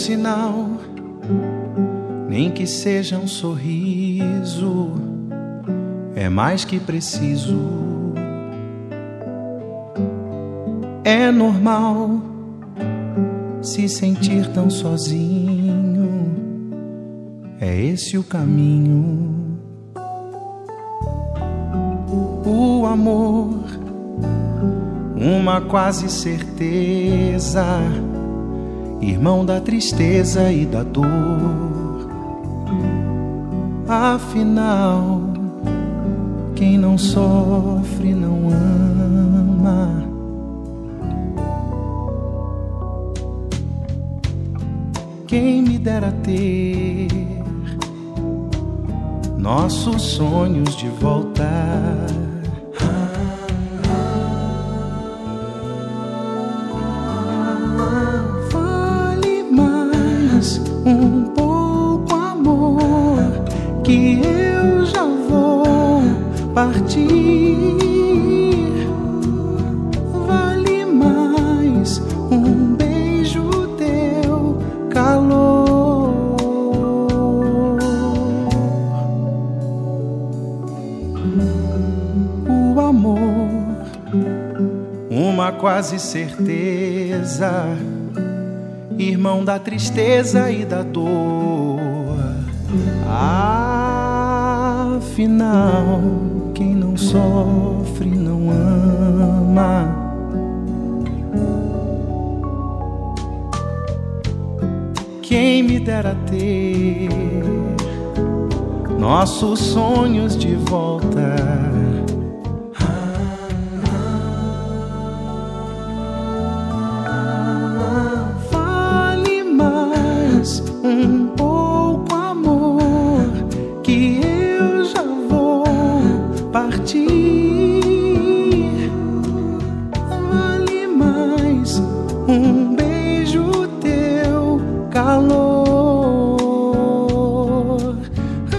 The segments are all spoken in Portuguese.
sinal, nem que seja um sorriso, é mais que preciso. É normal se sentir tão sozinho, é esse o caminho. O amor, uma quase certeza, irmão da tristeza e da dor. Afinal, quem não sofre não ama. Quem me dera ter nossos sonhos de voltar. Vale mais um pouco, amor, que eu já vou partir. Vale mais um beijo teu, calor. O amor, uma quase certeza, irmão da tristeza e da dor. Afinal, quem não sofre não ama. Quem me dera ter nossos sonhos de volta. Vale mais um pouco, amor, que eu já vou partir. Vale mais um beijo teu, calor.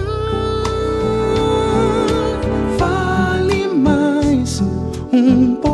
Vale mais um pouco.